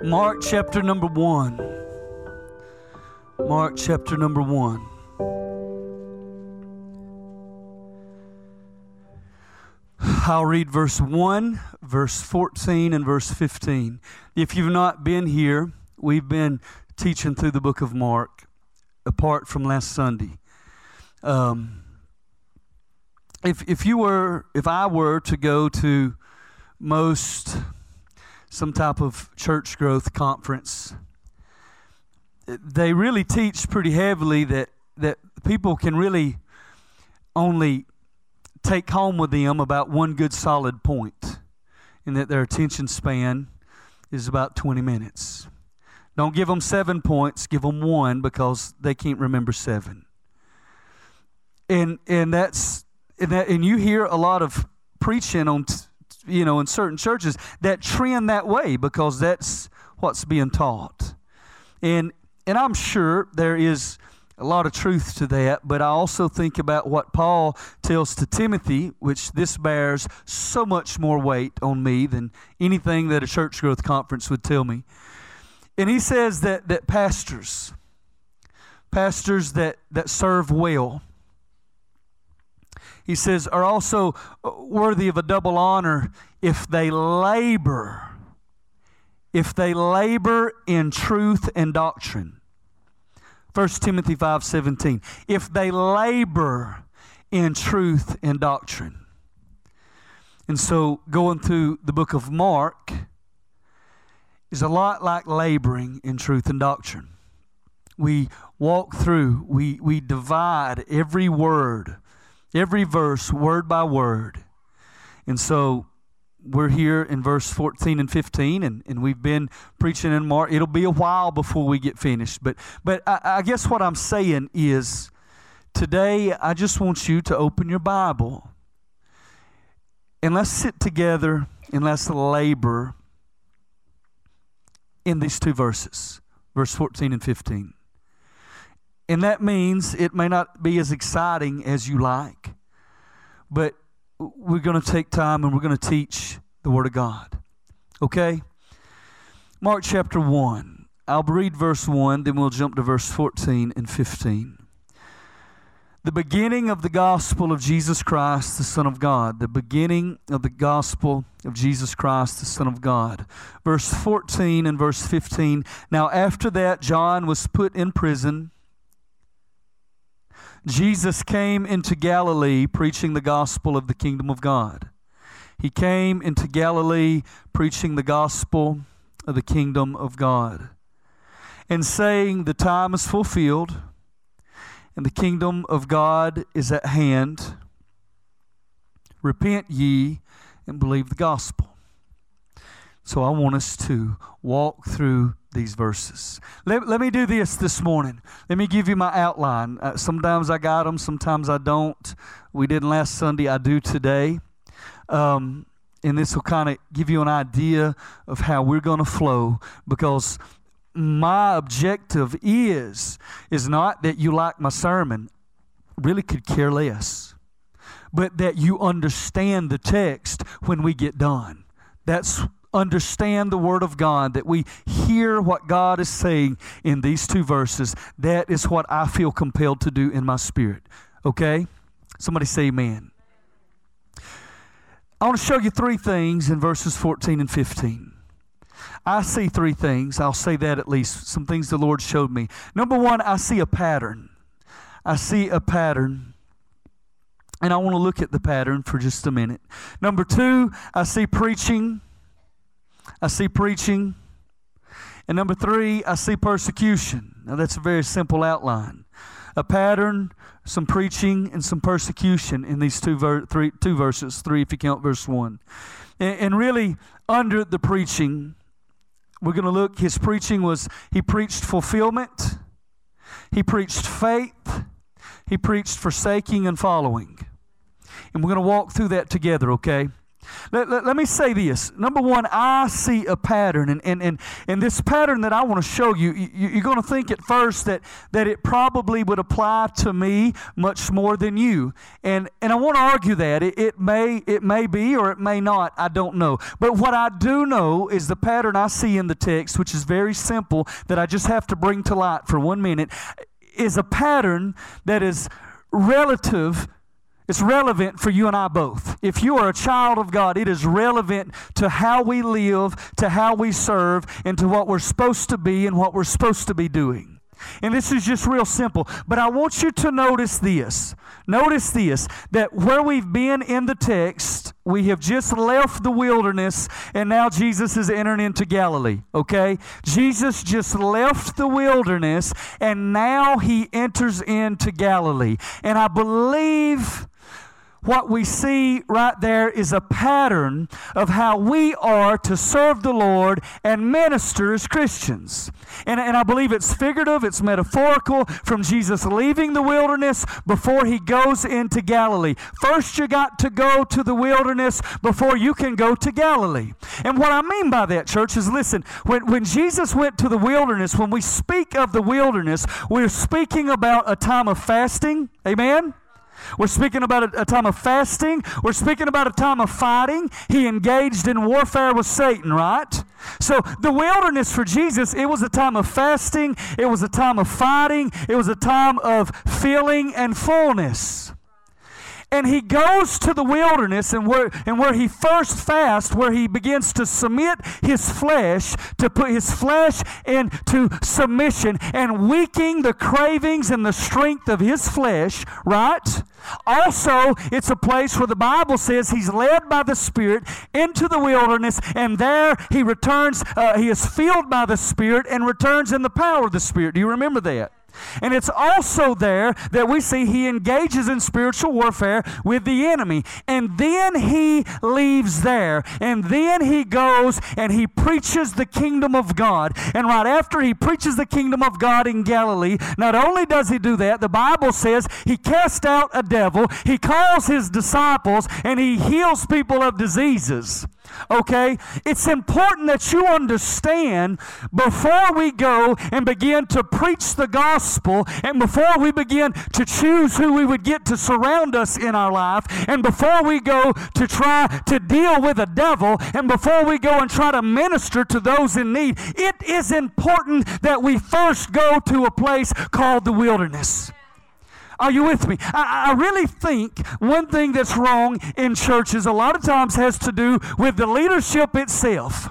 Mark chapter number 1. Mark chapter number 1. I'll read verse 1, verse 14, and verse 15. If you've not been here, we've been teaching through the book of Mark, apart from last Sunday. If I were to go to some type of church growth conference, they really teach pretty heavily that people can really only take home with them about one good solid point, and that their attention span is about 20 minutes. Don't give them 7 points, give them 1, because they can't remember 7. And you hear a lot of preaching on in certain churches that trend that way, because that's what's being taught. And I'm sure there is a lot of truth to that, but I also think about what Paul tells to Timothy, which this bears so much more weight on me than anything that a church growth conference would tell me. And he says that pastors that serve well, he says, are also worthy of a double honor if they labor in truth and doctrine. 1 Timothy 5:17. If they labor in truth and doctrine. And so going through the book of Mark is a lot like laboring in truth and doctrine. We walk through, we divide every word, every verse, word by word. And so we're here in verse 14 and 15, and we've been preaching in Mark. It'll be a while before we get finished. But I guess what I'm saying is, today I just want you to open your Bible, and let's sit together and let's labor in these two verses, verse 14 and 15. And that means it may not be as exciting as you like, but we're going to take time and we're going to teach the Word of God. Okay? Mark chapter 1. I'll read verse 1, then we'll jump to verse 14 and 15. The beginning of the gospel of Jesus Christ, the Son of God. The beginning of the gospel of Jesus Christ, the Son of God. Verse 14 and verse 15. Now after that, John was put in prison. Jesus came into Galilee preaching the gospel of the kingdom of God. He came into Galilee preaching the gospel of the kingdom of God, and saying, the time is fulfilled and the kingdom of God is at hand. Repent ye and believe the gospel. So I want us to walk through these verses. Let me do this morning. Let me give you my outline. Sometimes I got them, sometimes I don't. We didn't last Sunday, I do today. And this will kind of give you an idea of how we're going to flow, because my objective is not that you like my sermon. Really could care less. But that you understand the text when we get done. Understand the Word of God, that we hear what God is saying in these two verses. That is what I feel compelled to do in my spirit. Okay? Somebody say amen. I want to show you 3 things in verses 14 and 15. I see 3 things. I'll say that at least. Some things the Lord showed me. Number 1, I see a pattern. I see a pattern. And I want to look at the pattern for just a minute. Number 2, I see preaching. I see preaching. And number 3, I see persecution. Now that's a very simple outline. A pattern, some preaching, and some persecution in these two verses, 3 if you count verse 1. And really, under the preaching, we're going to look, his preaching was, he preached fulfillment, he preached faith, he preached forsaking and following. And we're going to walk through that together, okay? Let me say this. Number one, I see a pattern. And this pattern that I want to show you, you're going to think at first that it probably would apply to me much more than you. And I want to argue that. It may be or it may not. I don't know. But what I do know is the pattern I see in the text, which is very simple, that I just have to bring to light for 1 minute, is a pattern that is relative. It's relevant for you and I both. If you are a child of God, it is relevant to how we live, to how we serve, and to what we're supposed to be and what we're supposed to be doing. And this is just real simple. But I want you to notice this. Notice this, that where we've been in the text, we have just left the wilderness, and now Jesus is entering into Galilee, okay? Jesus just left the wilderness, and now he enters into Galilee. And I believe what we see right there is a pattern of how we are to serve the Lord and minister as Christians. And I believe it's figurative, it's metaphorical, from Jesus leaving the wilderness before he goes into Galilee. First, you got to go to the wilderness before you can go to Galilee. And what I mean by that, church, is listen, when Jesus went to the wilderness, when we speak of the wilderness, we're speaking about a time of fasting. Amen? We're speaking about a time of fasting. We're speaking about a time of fighting. He engaged in warfare with Satan, right? So the wilderness for Jesus, it was a time of fasting. It was a time of fighting. It was a time of filling and fullness. And he goes to the wilderness, and where he first fasts, where he begins to submit his flesh, to put his flesh into submission and weakening the cravings and the strength of his flesh, right? Also, it's a place where the Bible says he's led by the Spirit into the wilderness, and there he returns, he is filled by the Spirit and returns in the power of the Spirit. Do you remember that? And it's also there that we see he engages in spiritual warfare with the enemy. And then he leaves there. And then he goes and he preaches the kingdom of God. And right after he preaches the kingdom of God in Galilee, not only does he do that, the Bible says he casts out a devil, he calls his disciples, and he heals people of diseases. Okay? It's important that you understand before we go and begin to preach the gospel, and before we begin to choose who we would get to surround us in our life, and before we go to try to deal with a devil, and before we go and try to minister to those in need, it is important that we first go to a place called the wilderness. Are you with me? I really think one thing that's wrong in churches a lot of times has to do with the leadership itself.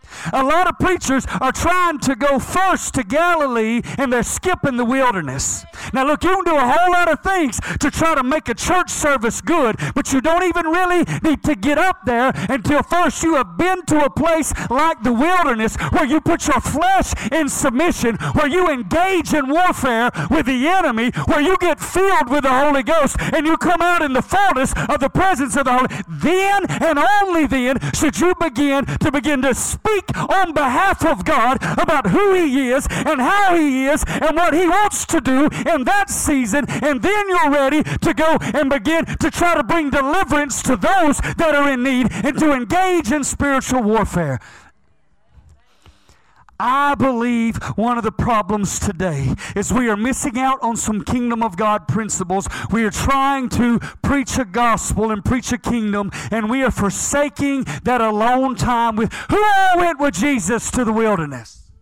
A lot of preachers are trying to go first to Galilee, and they're skipping the wilderness. Now look, you can do a whole lot of things to try to make a church service good, but you don't even really need to get up there until first you have been to a place like the wilderness where you put your flesh in submission, where you engage in warfare with the enemy, where you get filled with the Holy Ghost, and you come out in the fullness of the presence of the Holy. Then and only then should you begin to speak on behalf of God about who He is and how He is and what He wants to do in that season, and then you're ready to go and begin to try to bring deliverance to those that are in need and to engage in spiritual warfare. I believe one of the problems today is we are missing out on some kingdom of God principles. We are trying to preach a gospel and preach a kingdom, and we are forsaking that alone time with who all went with Jesus to the wilderness.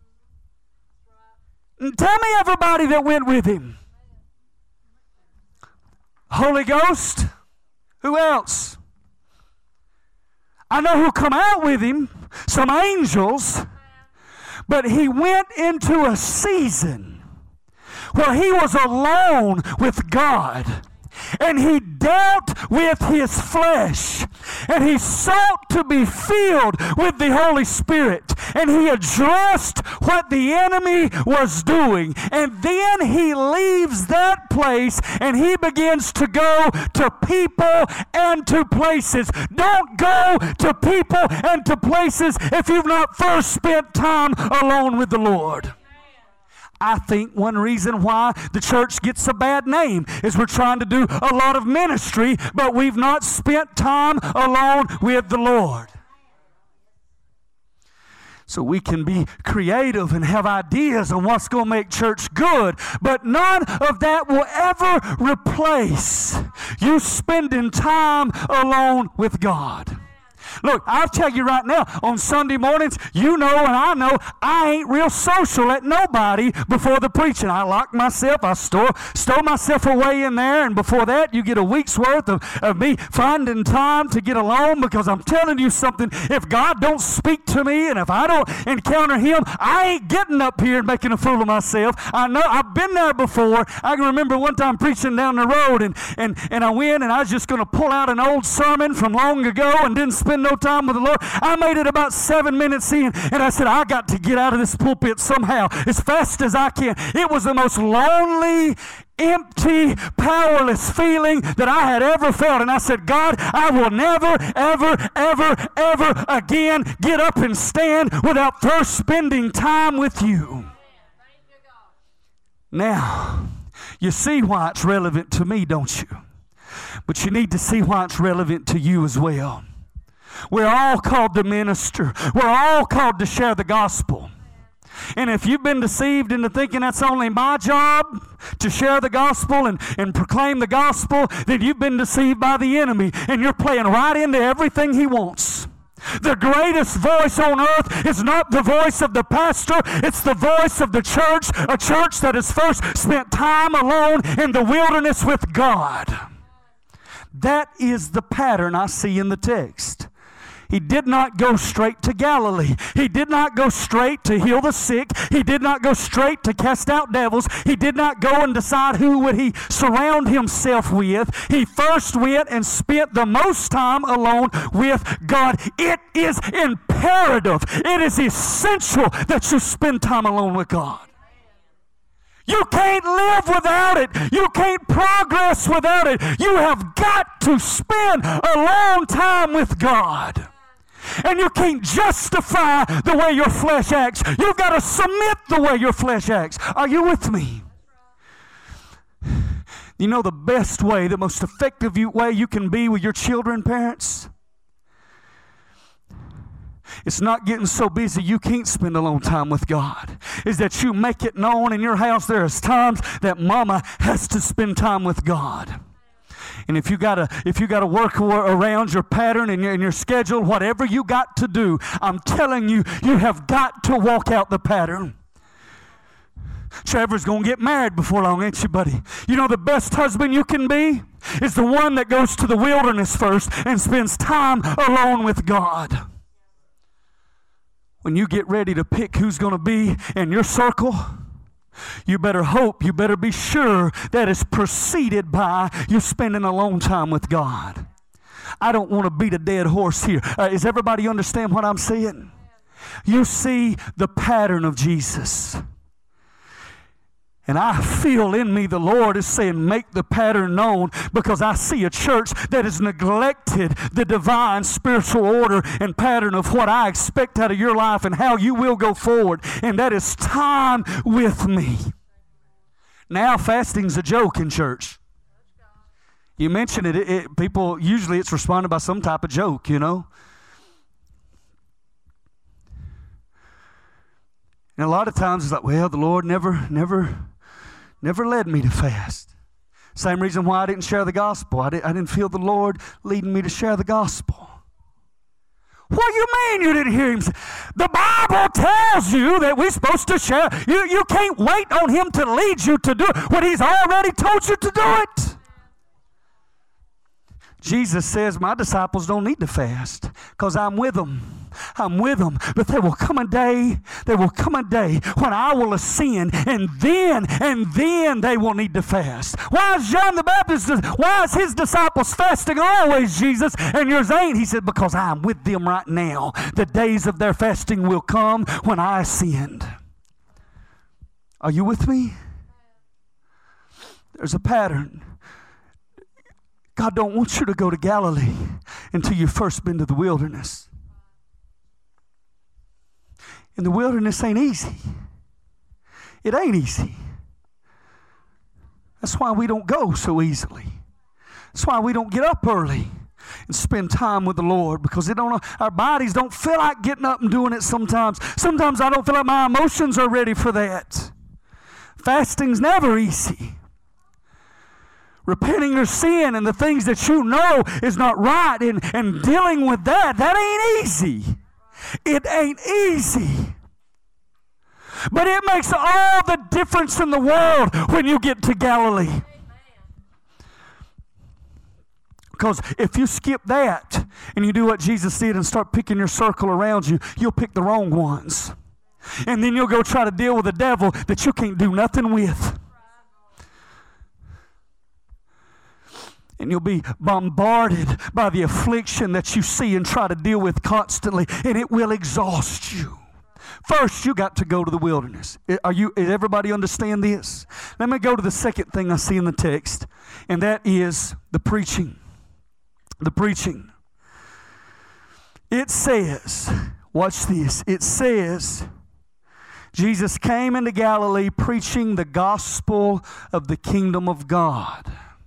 Tell me everybody that went with Him. Holy Ghost? Who else? I know who come out with Him, some angels. But He went into a season where He was alone with God, and He dealt with His flesh, and He sought to be filled with the Holy Spirit, and He addressed what the enemy was doing. And then He leaves that place and He begins to go to people and to places. Don't go to people and to places if you've not first spent time alone with the Lord. I think one reason why the church gets a bad name is we're trying to do a lot of ministry, but we've not spent time alone with the Lord. So we can be creative and have ideas on what's going to make church good, but none of that will ever replace you spending time alone with God. Look, I'll tell you right now, on Sunday mornings, you know and I know I ain't real social at nobody before the preaching. I lock myself, I stow myself away in there, and before that, you get a week's worth of me finding time to get alone, because I'm telling you something, if God don't speak to me and if I don't encounter Him, I ain't getting up here and making a fool of myself. I know, I've been there before. I can remember one time preaching down the road, and I went and I was just going to pull out an old sermon from long ago and didn't spend no time with the Lord. I made it about 7 minutes in, and I said, I got to get out of this pulpit somehow as fast as I can. It was the most lonely, empty, powerless feeling that I had ever felt. And I said, God, I will never, ever, ever, ever again get up and stand without first spending time with you. Now, you see why it's relevant to me, don't you? But you need to see why it's relevant to you as well. We're all called to minister. We're all called to share the gospel. And if you've been deceived into thinking that's only my job to share the gospel and proclaim the gospel, then you've been deceived by the enemy, and you're playing right into everything he wants. The greatest voice on earth is not the voice of the pastor, it's the voice of the church, a church that has first spent time alone in the wilderness with God. That is the pattern I see in the text. He did not go straight to Galilee. He did not go straight to heal the sick. He did not go straight to cast out devils. He did not go and decide who would he surround himself with. He first went and spent the most time alone with God. It is imperative. It is essential that you spend time alone with God. You can't live without it. You can't progress without it. You have got to spend a long time with God. And you can't justify the way your flesh acts. You've got to submit the way your flesh acts. Are you with me? You know the best way, the most effective way you can be with your children, parents? It's not getting so busy you can't spend alone time with God. Is that you make it known in your house there is times that mama has to spend time with God. And if you gotta work around your pattern and your schedule, whatever you got to do, I'm telling you, you have got to walk out the pattern. Trevor's going to get married before long, ain't you, buddy? You know the best husband you can be is the one that goes to the wilderness first and spends time alone with God. When you get ready to pick who's going to be in your circle, you better hope, you better be sure that it's preceded by you spending alone time with God. I don't want to beat a dead horse here. Does everybody understand what I'm saying? You see the pattern of Jesus. And I feel in me the Lord is saying, make the pattern known, because I see a church that has neglected the divine spiritual order and pattern of what I expect out of your life and how you will go forward. And that is time with me. Now fasting's a joke in church. You mention it, people, usually it's responded by some type of joke, you know. And a lot of times it's like, well, the Lord never led me to fast. Same reason why I didn't share the gospel. I didn't feel the Lord leading me to share the gospel. What do you mean you didn't hear him say? The Bible tells you that we're supposed to share. You can't wait on him to lead you to do it when he's already told you to do it. Jesus says, my disciples don't need to fast because I'm with them. I'm with them. But there will come a day when I will ascend, and then they will need to fast. Why is John the Baptist, why is his disciples fasting always, Jesus, and yours ain't? He said, because I'm with them right now. The days of their fasting will come when I ascend. Are you with me? There's a pattern. God don't want you to go to Galilee until you've first been to the wilderness. And the wilderness ain't easy. It ain't easy. That's why we don't go so easily. That's why we don't get up early and spend time with the Lord, because our bodies don't feel like getting up and doing it sometimes. Sometimes I don't feel like my emotions are ready for that. Fasting's never easy. Repenting your sin and the things that you know is not right and dealing with that ain't easy. It ain't easy. But it makes all the difference in the world when you get to Galilee. Because if you skip that and you do what Jesus did and start picking your circle around you, you'll pick the wrong ones. And then you'll go try to deal with a devil that you can't do nothing with. And you'll be bombarded by the affliction that you see and try to deal with constantly, and it will exhaust you. First, you got to go to the wilderness. Does everybody understand this? Let me go to the second thing I see in the text, and that is the preaching. The preaching. It says, watch this, it says, Jesus came into Galilee preaching the gospel of the kingdom of God.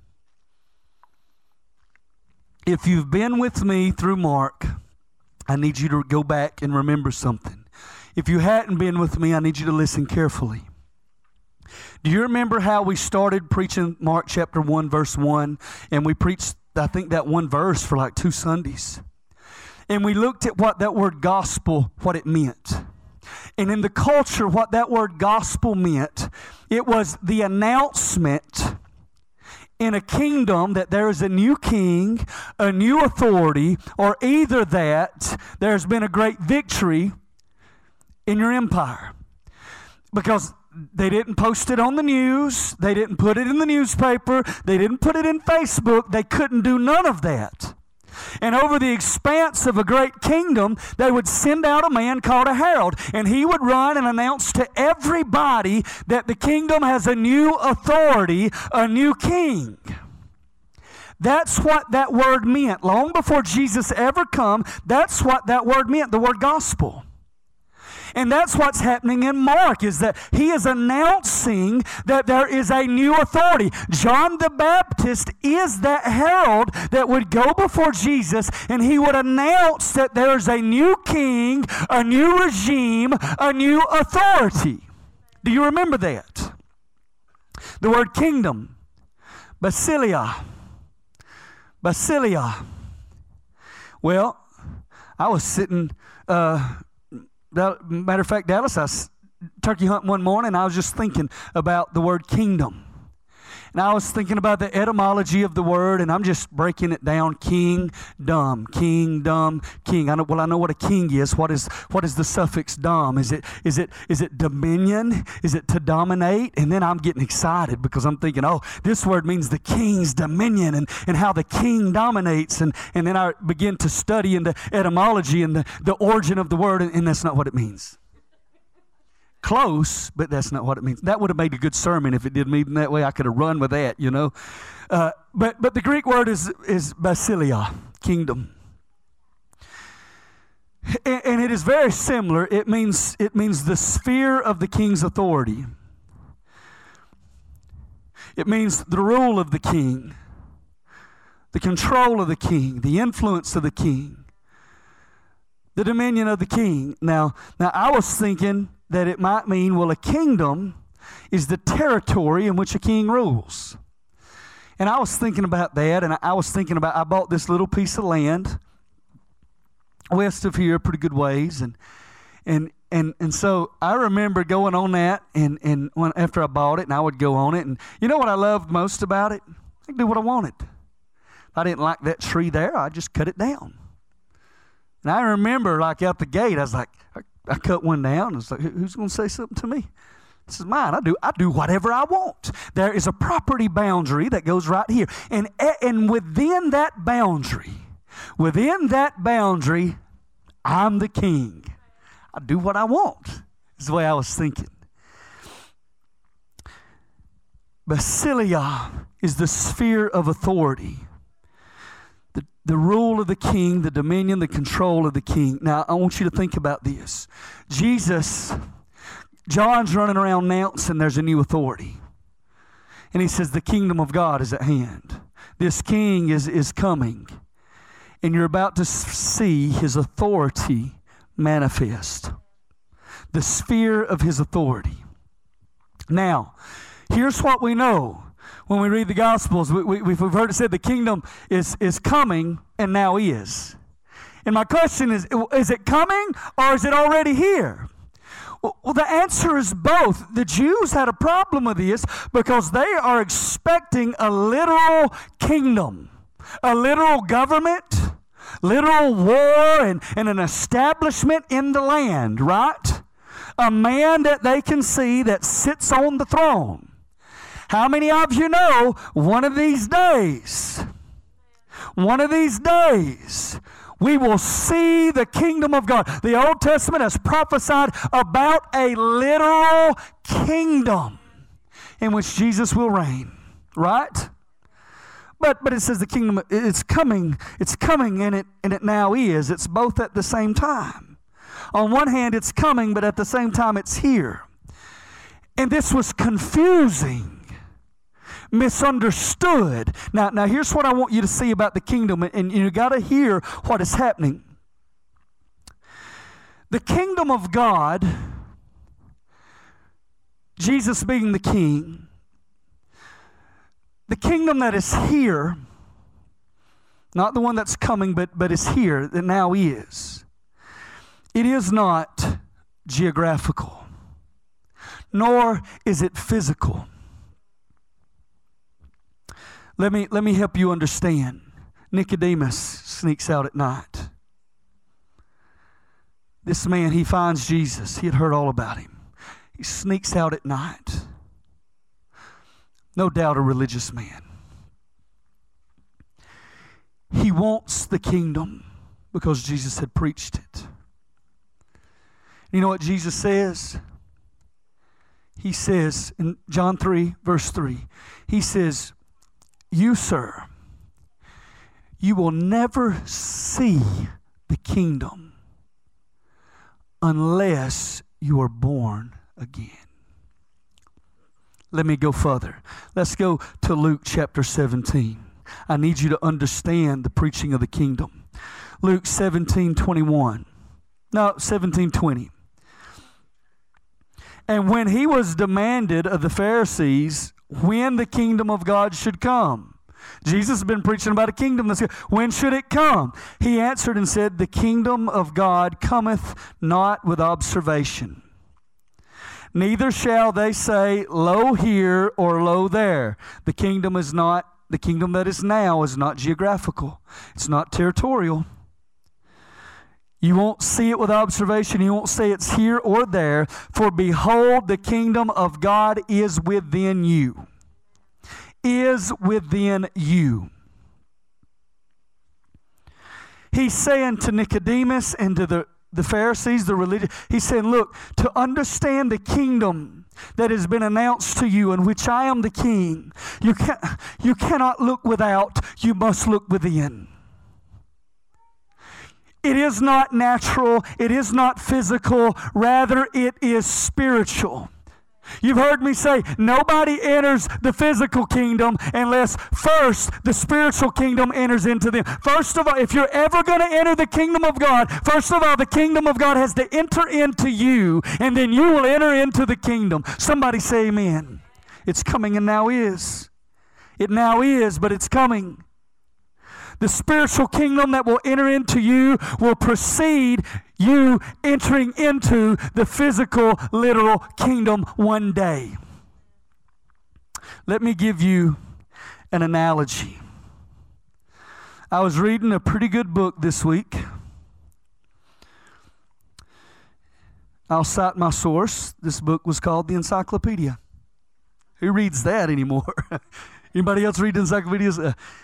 If you've been with me through Mark, I need you to go back and remember something. If you hadn't been with me, I need you to listen carefully. Do you remember how we started preaching Mark chapter 1, verse 1, and we preached, I think, that one verse for like 2 Sundays? And we looked at what that word gospel, what it meant. And in the culture, what that word gospel meant, it was the announcement in a kingdom that there is a new king, a new authority, or either that there's been a great victory in your empire. Because they didn't post it on the news, they didn't put it in the newspaper, they didn't put it in Facebook, they couldn't do none of that. And over the expanse of a great kingdom, they would send out a man called a herald, and he would run and announce to everybody that the kingdom has a new authority, a new king. That's what that word meant. Long before Jesus ever come, that's what that word meant, the word gospel. And that's what's happening in Mark, is that he is announcing that there is a new authority. John the Baptist is that herald that would go before Jesus, and he would announce that there's a new king, a new regime, a new authority. Do you remember that? The word kingdom, basileia. Basileia. Well, I was sitting... matter of fact, Dallas, I was turkey hunting one morning, I was just thinking about the word kingdom. And I was thinking about the etymology of the word, and I'm just breaking it down. Kingdom, king. I know what a king is. What is the suffix dom? Is it dominion? Is it to dominate? And then I'm getting excited because I'm thinking, oh, this word means the king's dominion and how the king dominates. And then I begin to study into etymology and the origin of the word, and that's not what it means. Close, but that's not what it means. That would have made a good sermon if it did mean that way. I could have run with that, you know. But the Greek word is basileia, kingdom. And it is very similar. It means the sphere of the king's authority. It means the rule of the king, the control of the king, the influence of the king, the dominion of the king. Now I was thinking that it might mean, well, a kingdom is the territory in which a king rules. And I was thinking about that, and I was thinking about, I bought this little piece of land west of here, pretty good ways, and so I remember going on that, and after I bought it, and I would go on it, and you know what I loved most about it? I could do what I wanted. If I didn't like that tree there, I'd just cut it down. And I remember, like, out the gate, I was like, I cut one down. It's like, who's going to say something to me? This is mine. I do whatever I want. There is a property boundary that goes right here. And within that boundary, I'm the king. I do what I want. Is the way I was thinking. Basileia is the sphere of authority. The rule of the king, the dominion, the control of the king. Now, I want you to think about this. Jesus John's running around announcing there's a new authority. And he says the kingdom of God is at hand. This king is coming. And you're about to see his authority manifest. The sphere of his authority. Now, here's what we know when we read the Gospels. We've heard it said the kingdom is coming and now is. And my question is it coming or is it already here? Well, the answer is both. The Jews had a problem with this because they are expecting a literal kingdom, a literal government, literal war, and an establishment in the land, right? A man that they can see that sits on the throne. How many of you know one of these days, we will see the kingdom of God. The Old Testament has prophesied about a literal kingdom in which Jesus will reign, right? But it says the kingdom, it's coming, and it now is. It's both at the same time. On one hand, it's coming, but at the same time, it's here. And this was confusing. Misunderstood. Now here's what I want you to see about the kingdom, and you got to hear what is happening. The kingdom of God, Jesus being the king, the kingdom that is here, not the one that's coming, but is here, that now is. It is not geographical, nor is it physical. Let me help you understand. Nicodemus sneaks out at night. This man, he finds Jesus. He had heard all about him. He sneaks out at night. No doubt a religious man. He wants the kingdom because Jesus had preached it. You know what Jesus says? He says in John 3, verse 3, he says, "You, sir, you will never see the kingdom unless you are born again." Let me go further. Let's go to Luke chapter 17. I need you to understand the preaching of the kingdom. Luke 17:20. And when he was demanded of the Pharisees when the kingdom of God should come. Jesus has been preaching about a kingdom that's good. When should it come? He answered and said, "The kingdom of God cometh not with observation. Neither shall they say, lo here or lo there." The kingdom that is now is not geographical. It's not territorial. You won't see it with observation. You won't say it's here or there. For behold, the kingdom of God is within you. Is within you. He's saying to Nicodemus and to the Pharisees, the religious, he's saying, look, to understand the kingdom that has been announced to you, in which I am the king, you cannot look without, you must look within. It is not natural, it is not physical, rather it is spiritual. You've heard me say, nobody enters the physical kingdom unless first the spiritual kingdom enters into them. First of all, if you're ever going to enter the kingdom of God, first of all, the kingdom of God has to enter into you, and then you will enter into the kingdom. Somebody say amen. It's coming and now is. It now is, but it's coming. The spiritual kingdom that will enter into you will precede you entering into the physical, literal kingdom one day. Let me give you an analogy. I was reading a pretty good book this week. I'll cite my source. This book was called The Encyclopedia. Who reads that anymore? Anybody else read encyclopedias?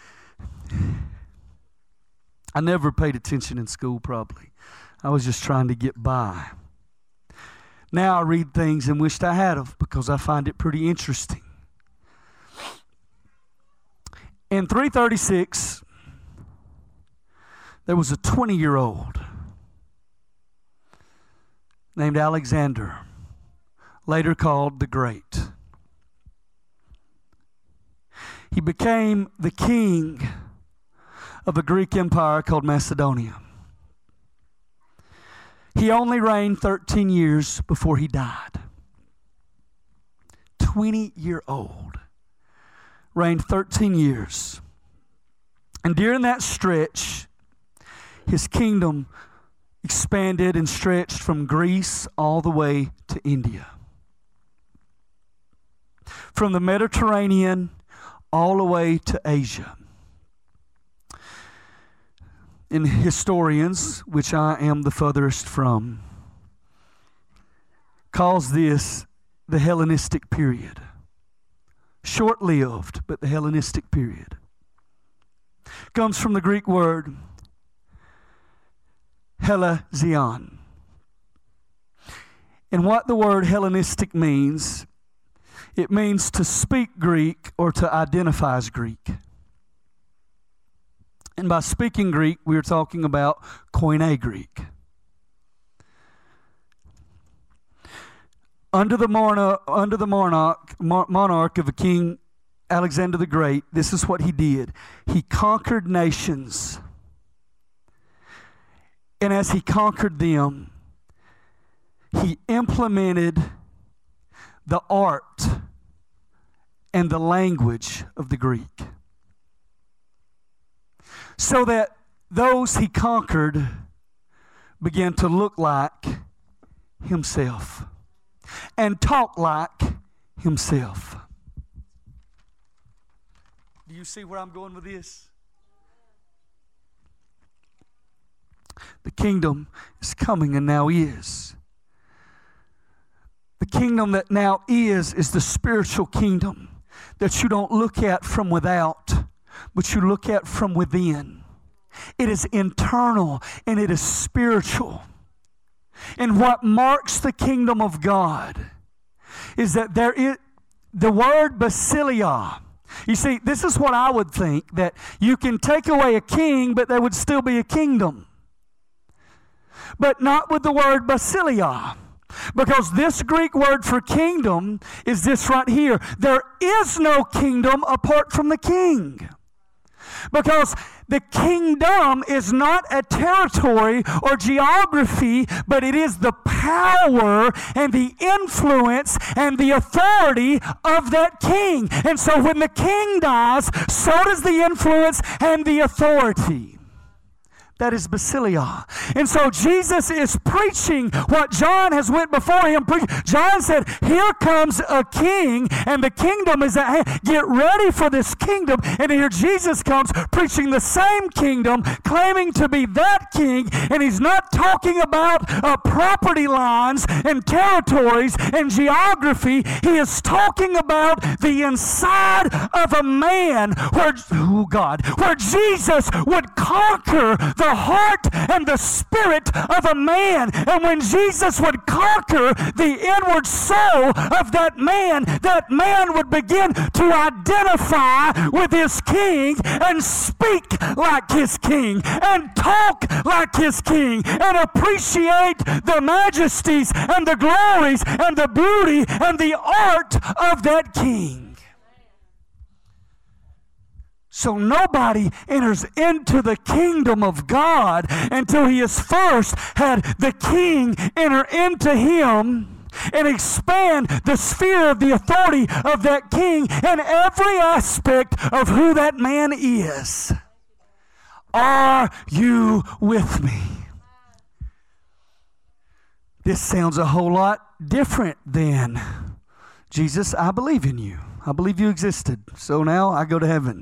I never paid attention in school, probably. I was just trying to get by. Now I read things and wished I had them because I find it pretty interesting. In 336, there was a 20-year-old named Alexander, later called the Great. He became the king of a Greek empire called Macedonia. He only reigned 13 years before he died. 20-year-old. Reigned 13 years. And during that stretch, his kingdom expanded and stretched from Greece all the way to India. From the Mediterranean all the way to Asia. And historians, which I am the furthest from, calls this the Hellenistic period. Short-lived, but the Hellenistic period. Comes from the Greek word Hellezion. And what the word Hellenistic means, it means to speak Greek or to identify as Greek. And by speaking Greek, we're talking about Koine Greek. Under the monarch of a king Alexander the Great, this is what he did. He conquered nations. And as he conquered them, he implemented the art and the language of the Greek. So that those he conquered began to look like himself and talk like himself. Do you see where I'm going with this? The kingdom is coming and now is. The kingdom that now is the spiritual kingdom that you don't look at from without, but you look at from within. It is internal and it is spiritual. And what marks the kingdom of God is that there is the word basileia. You see, this is what I would think, that you can take away a king, but there would still be a kingdom. But not with the word basileia. Because this Greek word for kingdom is this right here. There is no kingdom apart from the king. Because the kingdom is not a territory or geography, but it is the power and the influence and the authority of that king. And so when the king dies, so does the influence and the authority. That is basileia. And so Jesus is preaching what John has went before him. John said, here comes a king, and the kingdom is at hand. Get ready for this kingdom. And here Jesus comes preaching the same kingdom, claiming to be that king. And he's not talking about property lines and territories and geography. He is talking about the inside of a man where Jesus would conquer the heart and the spirit of a man. And when Jesus would conquer the inward soul of that man would begin to identify with his king and speak like his king and talk like his king and appreciate the majesties and the glories and the beauty and the art of that king. So nobody enters into the kingdom of God until he has first had the king enter into him and expand the sphere of the authority of that king and every aspect of who that man is. Are you with me? This sounds a whole lot different than, Jesus, I believe in you. I believe you existed. So now I go to heaven.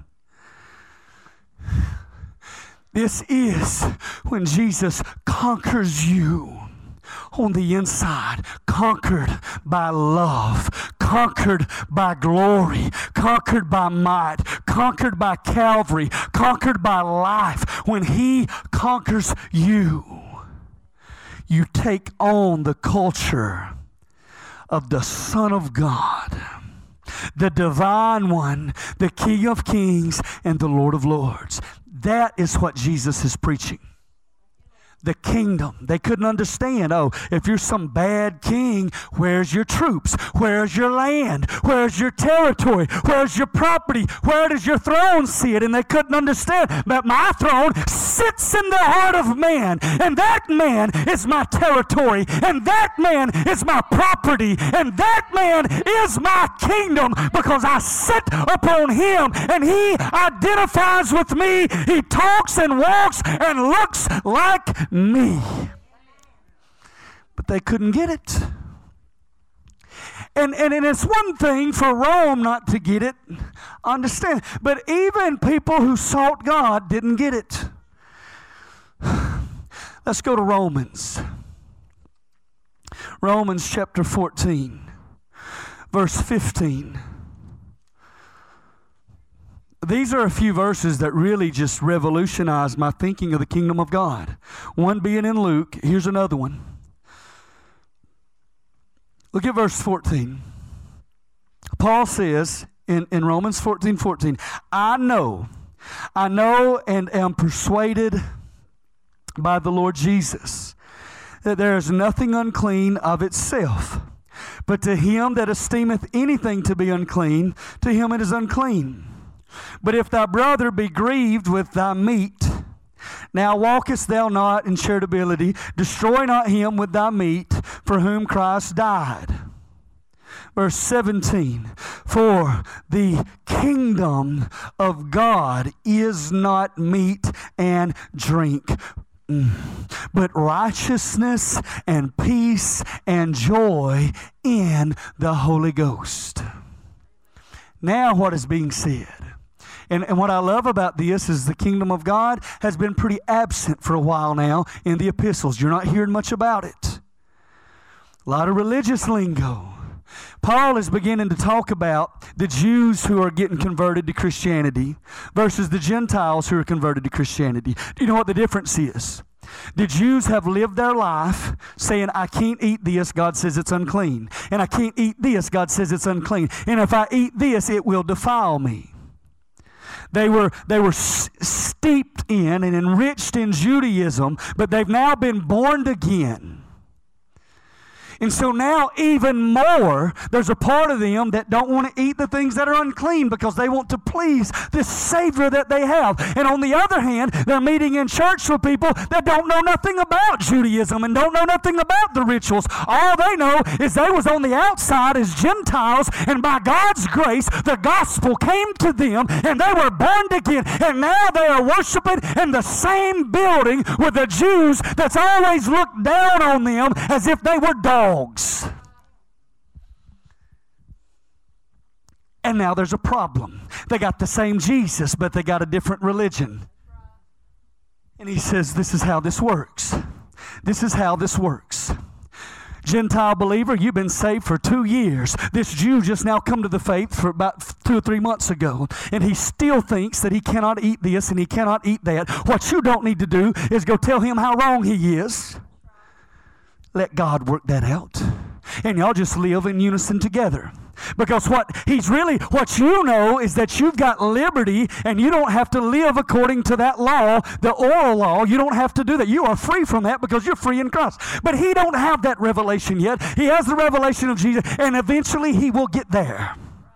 This is when Jesus conquers you on the inside, conquered by love, conquered by glory, conquered by might, conquered by Calvary, conquered by life. When he conquers you, you take on the culture of the Son of God, the divine one, the King of Kings and the Lord of Lords. That is what Jesus is preaching. the kingdom. They couldn't understand, oh, if you're some bad king, where's your troops? Where's your land? Where's your territory? Where's your property? Where does your throne sit? And they couldn't understand that my throne sits in the heart of man, and that man is my territory, and that man is my property, and that man is my kingdom, because I sit upon him, and he identifies with me. He talks and walks and looks like me. But they couldn't get it. And it's one thing for Rome not to get it, understand. But even people who sought God didn't get it. Let's go to Romans. Romans chapter 14, verse 15. These are a few verses that really just revolutionized my thinking of the kingdom of God. One being in Luke. Here's another one. Look at verse 14. Paul says in Romans 14:14, I know and am persuaded by the Lord Jesus that there is nothing unclean of itself, but to him that esteemeth anything to be unclean, to him it is unclean. But if thy brother be grieved with thy meat, now walkest thou not in charitability, destroy not him with thy meat, for whom Christ died. Verse 17, for the kingdom of God is not meat and drink, but righteousness and peace and joy in the Holy Ghost. Now what is being said? And what I love about this is the kingdom of God has been pretty absent for a while now in the epistles. You're not hearing much about it. A lot of religious lingo. Paul is beginning to talk about the Jews who are getting converted to Christianity versus the Gentiles who are converted to Christianity. Do you know what the difference is? The Jews have lived their life saying, I can't eat this, God says it's unclean. And I can't eat this, God says it's unclean. And if I eat this, it will defile me. They were steeped in and enriched in Judaism, but they've now been born again. And so now even more, there's a part of them that don't want to eat the things that are unclean because they want to please this Savior that they have. And on the other hand, they're meeting in church with people that don't know nothing about Judaism and don't know nothing about the rituals. All they know is they was on the outside as Gentiles, and by God's grace, the gospel came to them, and they were born again. And now they are worshiping in the same building with the Jews that's always looked down on them as if they were dogs. And now there's a problem. They got the same Jesus, but they got a different religion. And he says, this is how this works. This is how this works. Gentile believer, you've been saved for 2 years. This Jew just now come to the faith for about 2 or 3 months ago, and he still thinks that he cannot eat this and he cannot eat that. What you don't need to do is go tell him how wrong he is. Let God work that out. And y'all just live in unison together. Because what you know is that you've got liberty, and you don't have to live according to that law, the oral law. You don't have to do that. You are free from that because you're free in Christ. But he don't have that revelation yet. He has the revelation of Jesus, and eventually he will get there.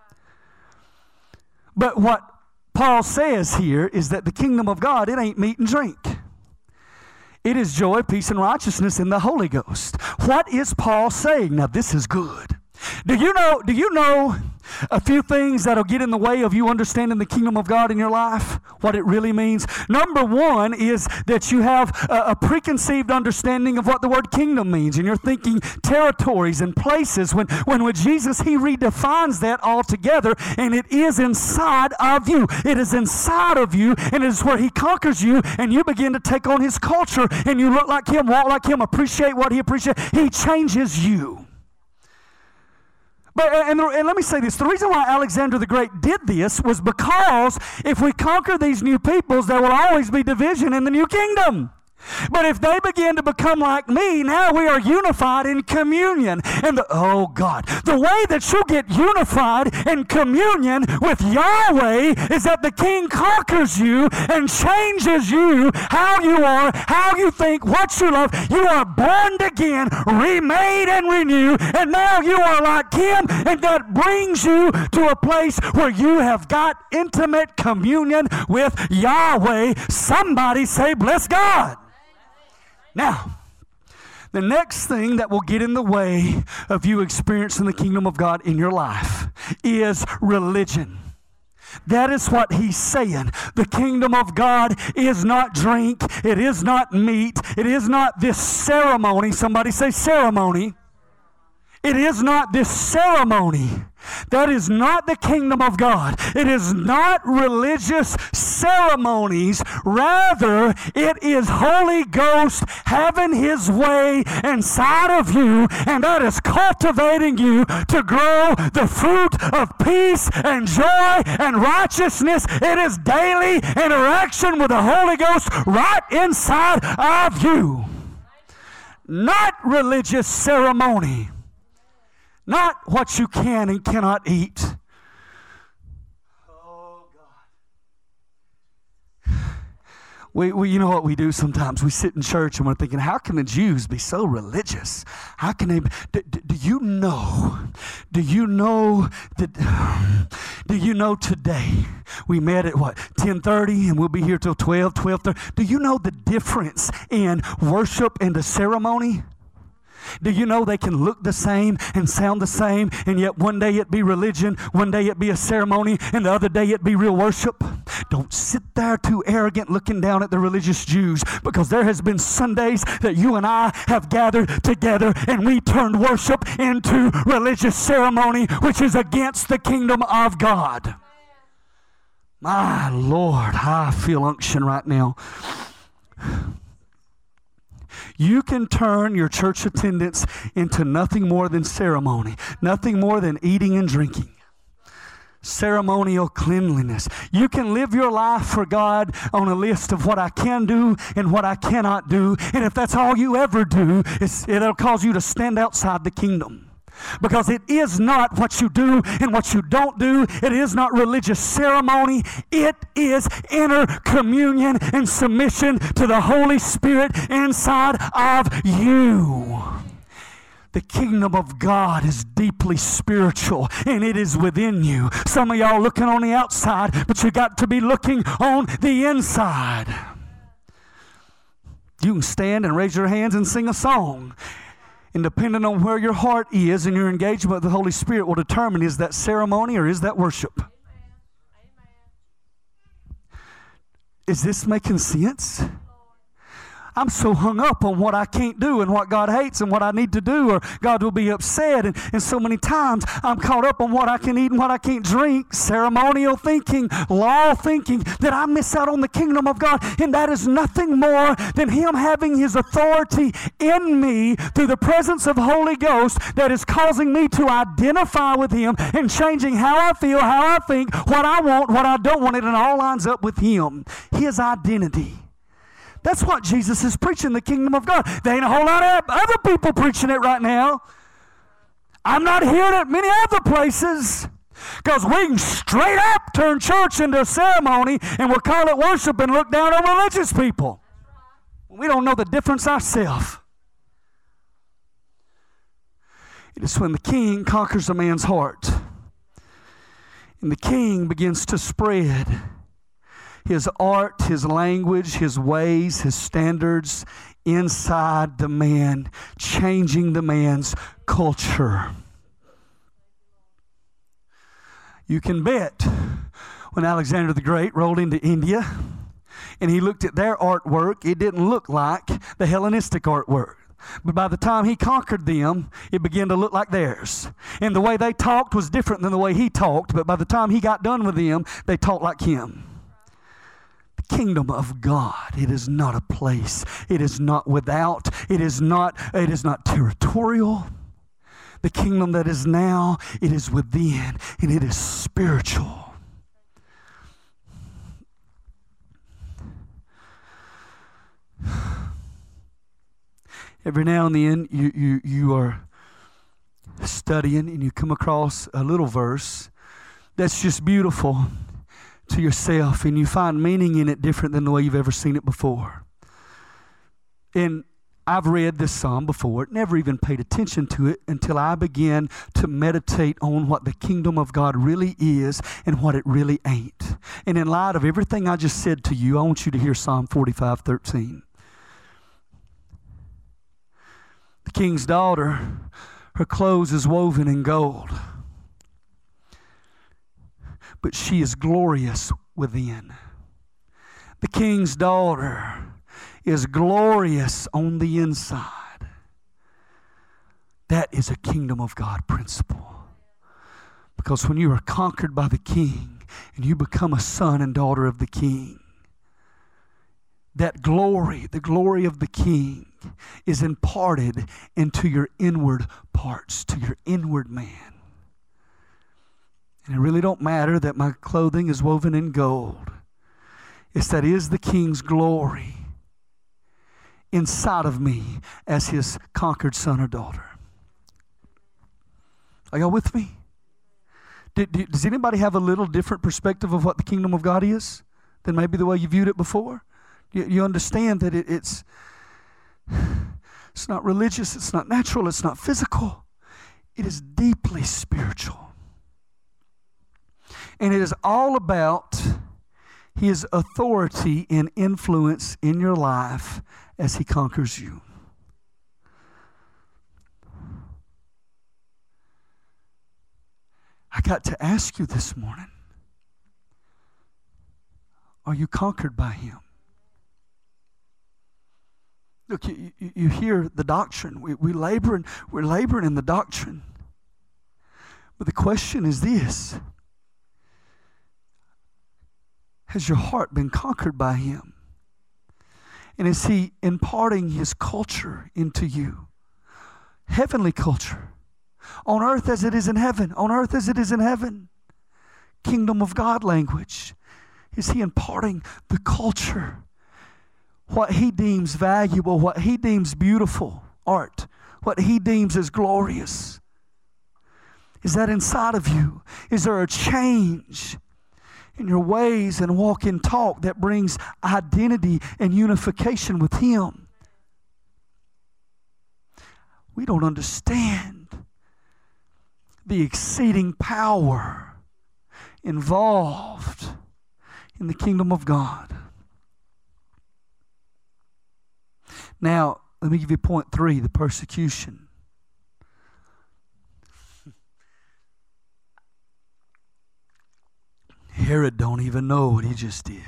But what Paul says here is that the kingdom of God, it ain't meat and drink. It is joy, peace, and righteousness in the Holy Ghost. What is Paul saying? Now, this is good. Do you know a few things that'll get in the way of you understanding the kingdom of God in your life? What it really means? Number one is that you have a preconceived understanding of what the word kingdom means, and you're thinking territories and places when with Jesus, he redefines that altogether, and it is inside of you. It is inside of you, and it is where he conquers you, and you begin to take on his culture, and you look like him, walk like him, appreciate what he appreciates. He changes you. But and let me say this, the reason why Alexander the Great did this was because if we conquer these new peoples, there will always be division in the new kingdom. But if they begin to become like me, now we are unified in communion. And oh God, the way that you get unified in communion with Yahweh is that the King conquers you and changes you, how you are, how you think, what you love. You are born again, remade and renewed, and now you are like Him, and that brings you to a place where you have got intimate communion with Yahweh. Somebody say, bless God. Now, the next thing that will get in the way of you experiencing the kingdom of God in your life is religion. That is what he's saying. The kingdom of God is not drink. It is not meat. It is not this ceremony. Somebody say ceremony. It is not this ceremony. That is not the kingdom of God. It is not religious ceremonies. Rather, it is Holy Ghost having His way inside of you, and that is cultivating you to grow the fruit of peace and joy and righteousness. It is daily interaction with the Holy Ghost right inside of you. Not religious ceremony. Not what you can and cannot eat. Oh, God. We you know what we do sometimes? We sit in church and we're thinking, how can the Jews be so religious? How can they be? Do you know today we met at what, 10:30, and we'll be here till 12:30. Do you know the difference in worship and the ceremony? Do you know they can look the same and sound the same, and yet one day it be religion, one day it be a ceremony, and the other day it be real worship? Don't sit there too arrogant looking down at the religious Jews, because there has been Sundays that you and I have gathered together and we turned worship into religious ceremony, which is against the kingdom of God. My Lord, I feel unction right now. You can turn your church attendance into nothing more than ceremony, nothing more than eating and drinking. Ceremonial cleanliness. You can live your life for God on a list of what I can do and what I cannot do. And if that's all you ever do, it'll cause you to stand outside the kingdom. Because it is not what you do and what you don't do. It is not religious ceremony. It is inner communion and submission to the Holy Spirit inside of you. The kingdom of God is deeply spiritual, and it is within you. Some of y'all looking on the outside, but you got to be looking on the inside. You can stand and raise your hands and sing a song. And depending on where your heart is and your engagement with the Holy Spirit will determine, is that ceremony or is that worship? Amen. Is this making sense? I'm so hung up on what I can't do and what God hates and what I need to do, or God will be upset. And so many times I'm caught up on what I can eat and what I can't drink, ceremonial thinking, law thinking, that I miss out on the kingdom of God. And that is nothing more than Him having His authority in me through the presence of Holy Ghost that is causing me to identify with Him and changing how I feel, how I think, what I want, what I don't want. It all lines up with Him, His identity. That's what Jesus is preaching, the kingdom of God. There ain't a whole lot of other people preaching it right now. I'm not hearing it many other places, because we can straight up turn church into a ceremony and we'll call it worship and look down on religious people. We don't know the difference ourselves. It is when the king conquers a man's heart and the king begins to spread his art, his language, his ways, his standards inside the man, changing the man's culture. You can bet when Alexander the Great rolled into India and he looked at their artwork, it didn't look like the Hellenistic artwork. But by the time he conquered them, it began to look like theirs. And the way they talked was different than the way he talked, but by the time he got done with them, they talked like him. Kingdom of God, it is not a place, it is not without, it is not territorial. The kingdom that is now, it is within, and it is spiritual. Every now and then you are studying and you come across a little verse that's just beautiful to yourself, and you find meaning in it different than the way you've ever seen it before. And I've read this psalm before, never even paid attention to it until I began to meditate on what the kingdom of God really is and what it really ain't. And in light of everything I just said to you, I want you to hear Psalm 45:13. The king's daughter, her clothes is woven in gold, but she is glorious within. The king's daughter is glorious on the inside. That is a kingdom of God principle. Because when you are conquered by the king and you become a son and daughter of the king, that glory, the glory of the king, is imparted into your inward parts, to your inward man. And it really don't matter that my clothing is woven in gold. It's that is the king's glory inside of me as his conquered son or daughter. Are y'all with me? Does anybody have a little different perspective of what the kingdom of God is than maybe the way you viewed it before? You understand that it's not religious, it's not natural, it's not physical. It is deeply spiritual. And it is all about his authority and influence in your life as he conquers you. I got to ask you this morning, are you conquered by him? Look, you hear the doctrine. We're laboring in the doctrine. But the question is this: has your heart been conquered by him? And is he imparting his culture into you? Heavenly culture. On earth as it is in heaven. On earth as it is in heaven. Kingdom of God language. Is he imparting the culture? What he deems valuable, what he deems beautiful art, what he deems as glorious. Is that inside of you? Is there a change in your ways and walk and talk that brings identity and unification with him? We don't understand the exceeding power involved in the kingdom of God. Now, let me give you point 3, the persecution. Herod don't even know what he just did.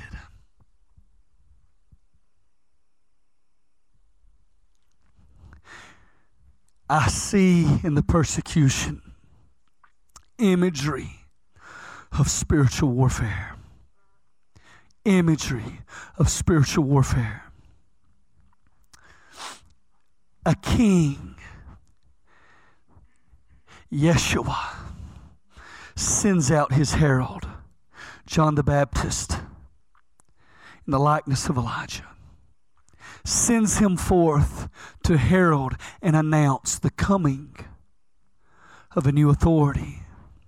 I see in the persecution imagery of spiritual warfare. Imagery of spiritual warfare. A king, Yeshua, sends out his herald, John the Baptist, in the likeness of Elijah, sends him forth to herald and announce the coming of a new authority.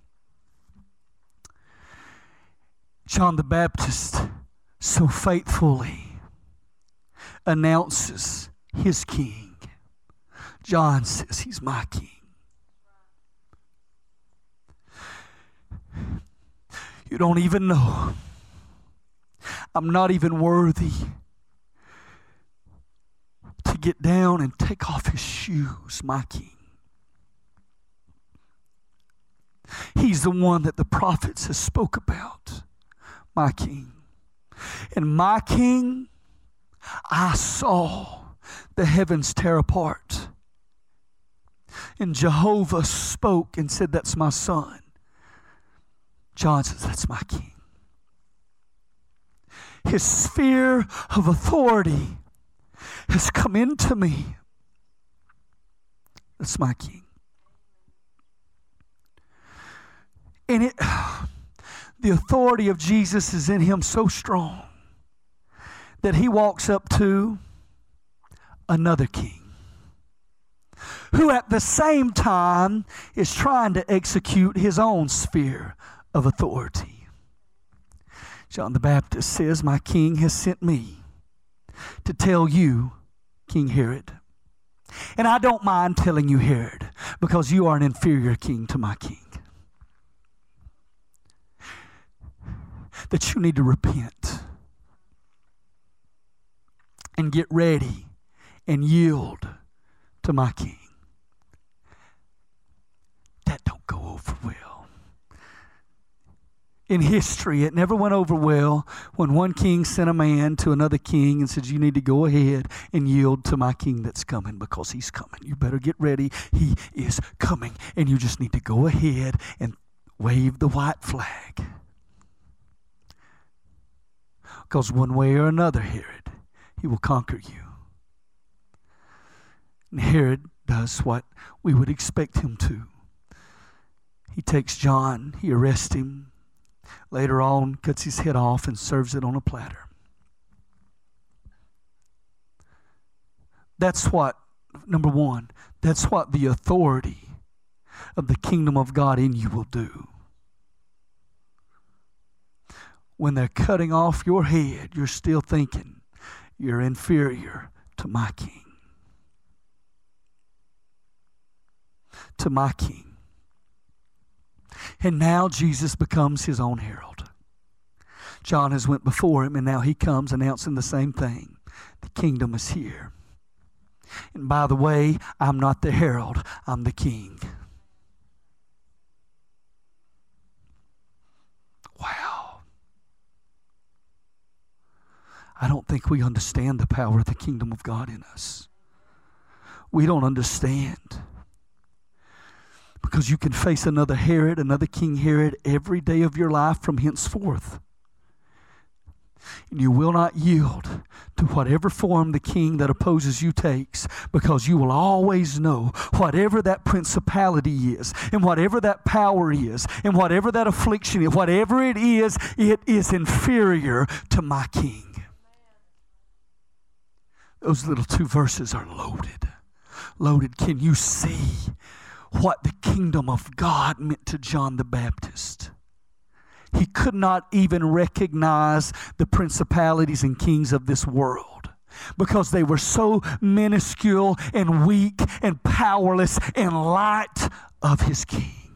John the Baptist so faithfully announces his king. John says he's my king. You don't even know. I'm not even worthy to get down and take off his shoes, my king. He's the one that the prophets have spoke about, my king. And my king, I saw the heavens tear apart. And Jehovah spoke and said, that's my son. John says, that's my king. His sphere of authority has come into me. That's my king. And the authority of Jesus is in him so strong that he walks up to another king. who at the same time is trying to execute his own sphere of authority. John the Baptist says, "My king has sent me to tell you, King Herod." And I don't mind telling you, Herod, because you are an inferior king to my king, that you need to repent and get ready and yield to my king. That don't go over well. In history, it never went over well when one king sent a man to another king and said, "You need to go ahead and yield to my king that's coming, because he's coming. You better get ready. He is coming. And you just need to go ahead and wave the white flag." Because one way or another, Herod, he will conquer you. And Herod does what we would expect him to. He takes John, he arrests him, later on cuts his head off and serves it on a platter. That's what, number one, that's what the authority of the kingdom of God in you will do. When they're cutting off your head, you're still thinking you're inferior to my king. To my king. And now Jesus becomes his own herald. John has went before him, and now he comes announcing the same thing. The kingdom is here. And by the way, I'm not the herald, I'm the king. Wow. I don't think we understand the power of the kingdom of God in us. We don't understand. Because you can face another Herod, another King Herod, every day of your life from henceforth. And you will not yield to whatever form the king that opposes you takes, because you will always know whatever that principality is, and whatever that power is, and whatever that affliction is, whatever it is inferior to my king. Those little two verses are loaded. Loaded. Can you see what the kingdom of God meant to John the Baptist? He could not even recognize the principalities and kings of this world because they were so minuscule and weak and powerless in light of his king.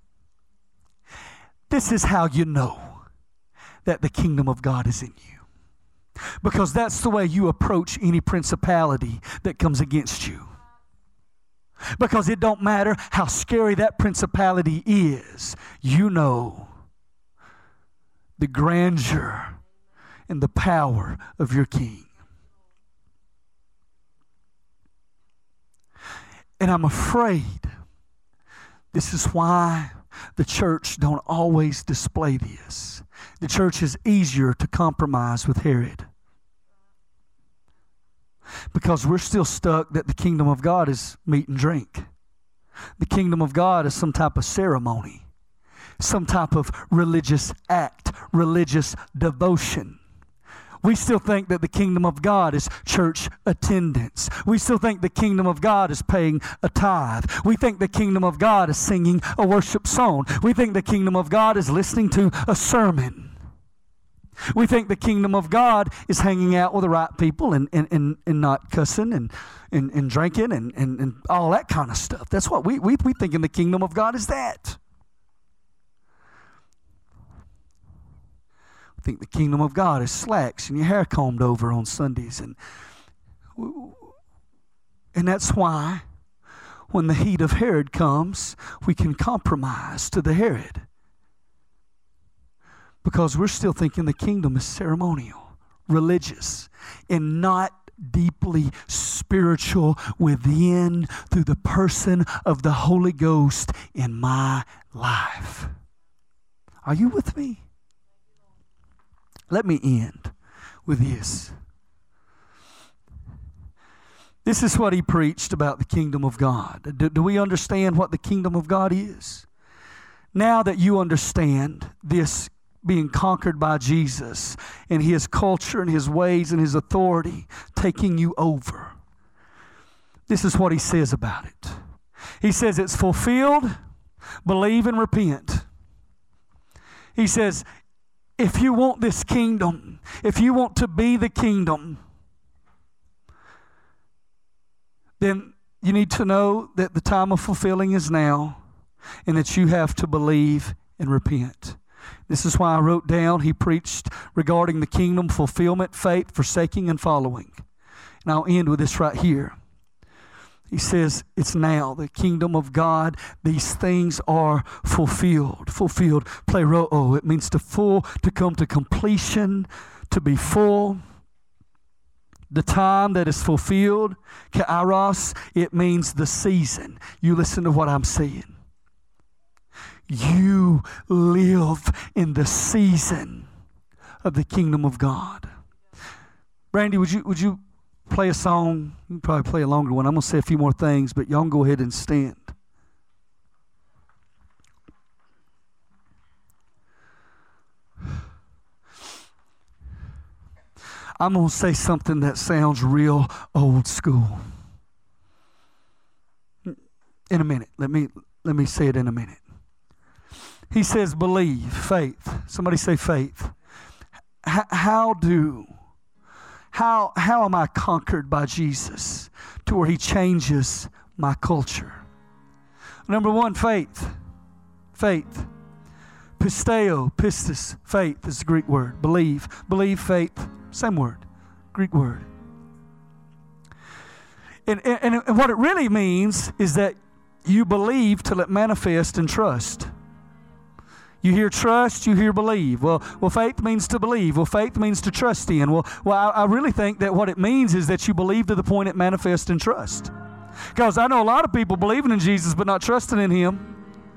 This is how you know that the kingdom of God is in you, because that's the way you approach any principality that comes against you. Because it don't matter how scary that principality is, you know the grandeur and the power of your king. And I'm afraid this is why the church don't always display this. The church is easier to compromise with Herod, because we're still stuck that the kingdom of God is meat and drink. The kingdom of God is some type of ceremony, some type of religious act, religious devotion. We still think that the kingdom of God is church attendance. We still think the kingdom of God is paying a tithe. We think the kingdom of God is singing a worship song. We think the kingdom of God is listening to a sermon. We think the kingdom of God is hanging out with the right people and not cussing and drinking and all that kind of stuff. That's what we think in the kingdom of God is that. I think the kingdom of God is slacks and your hair combed over on Sundays. And that's why when the heat of Herod comes, we can compromise to the Herod. Because we're still thinking the kingdom is ceremonial, religious, and not deeply spiritual within through the person of the Holy Ghost in my life. Are you with me? Let me end with this. This is what he preached about the kingdom of God. Do we understand what the kingdom of God is? Now that you understand this being conquered by Jesus and his culture and his ways and his authority taking you over, this is what he says about it. He says it's fulfilled, believe and repent. He says, if you want this kingdom, if you want to be the kingdom, then you need to know that the time of fulfilling is now and that you have to believe and repent. This is why I wrote down, he preached regarding the kingdom, fulfillment, faith, forsaking, and following. And I'll end with this right here. He says, it's now, the kingdom of God. These things are fulfilled. Fulfilled. Pleroo. It means to come to completion, to be full. The time that is fulfilled. Kairos. It means the season. You listen to what I'm saying. You live in the season of the kingdom of God. Brandy, would you play a song? You can probably play a longer one. I'm going to say a few more things, but y'all can go ahead and stand. I'm going to say something that sounds real old school. In a minute. Let me say it in a minute. He says believe, faith. Somebody say faith. How am I conquered by Jesus to where he changes my culture? Number one, faith. Faith. Pisteo, pistis, faith is the Greek word. Believe. Believe, faith, same word. Greek word. And what it really means is that you believe till it manifests in trust. You hear trust, you hear believe. Well, faith means to believe. Well, faith means to trust in. Well, I really think that what it means is that you believe to the point it manifests in trust. Because I know a lot of people believing in Jesus but not trusting in him.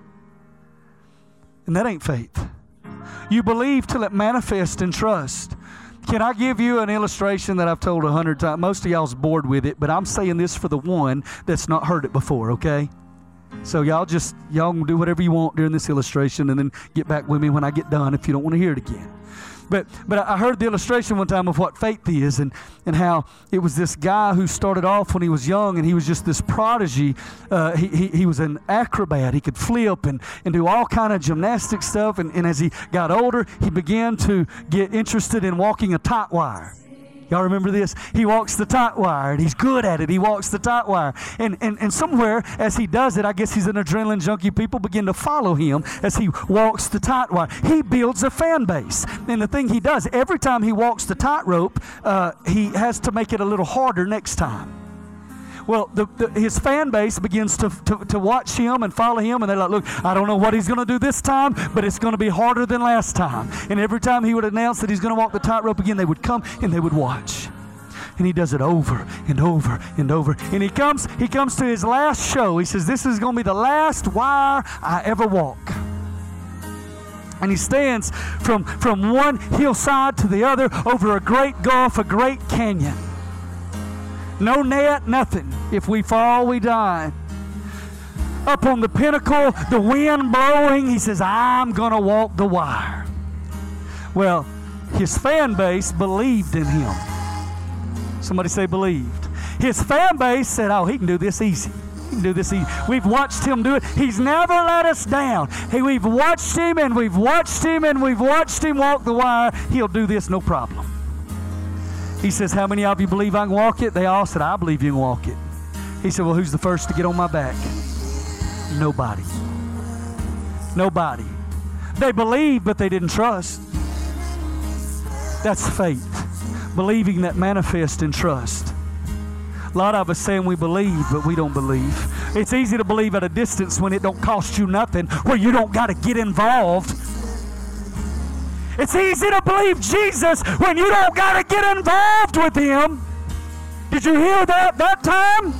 And that ain't faith. You believe till it manifests in trust. Can I give you an illustration that I've told 100 times? Most of y'all's bored with it, but I'm saying this for the one that's not heard it before, okay? So y'all can do whatever you want during this illustration and then get back with me when I get done if you don't want to hear it again. But I heard the illustration one time of what faith is and how it was this guy who started off when he was young and he was just this prodigy. He was an acrobat. He could flip and do all kind of gymnastic stuff. And as he got older, he began to get interested in walking a tight wire. Y'all remember this? He walks the tight wire, and he's good at it. He walks the tight wire. And somewhere, as he does it, I guess he's an adrenaline junkie. People begin to follow him as he walks the tight wire. He builds a fan base. And the thing he does, every time he walks the tightrope, he has to make it a little harder next time. Well, his fan base begins to watch him and follow him, and they're like, look, I don't know what he's going to do this time, but it's going to be harder than last time. And every time he would announce that he's going to walk the tightrope again, they would come and they would watch. And he does it over and over and over. And he comes to his last show. He says, this is going to be the last wire I ever walk. And he stands from one hillside to the other over a great gulf, a great canyon. No net, nothing. If we fall, we die. Up on the pinnacle, the wind blowing, he says, I'm going to walk the wire. Well, his fan base believed in him. Somebody say believed. His fan base said, oh, he can do this easy. He can do this easy. We've watched him do it. He's never let us down. Hey, we've watched him and we've watched him and we've watched him walk the wire. He'll do this, no problem. He says, how many of you believe I can walk it? They all said, I believe you can walk it. He said, well, who's the first to get on my back? Nobody. Nobody. They believed, but they didn't trust. That's faith. Believing that manifests in trust. A lot of us saying we believe, but we don't believe. It's easy to believe at a distance when it don't cost you nothing, where you don't got to get involved. It's easy to believe Jesus when you don't got to get involved with him. Did you hear that time?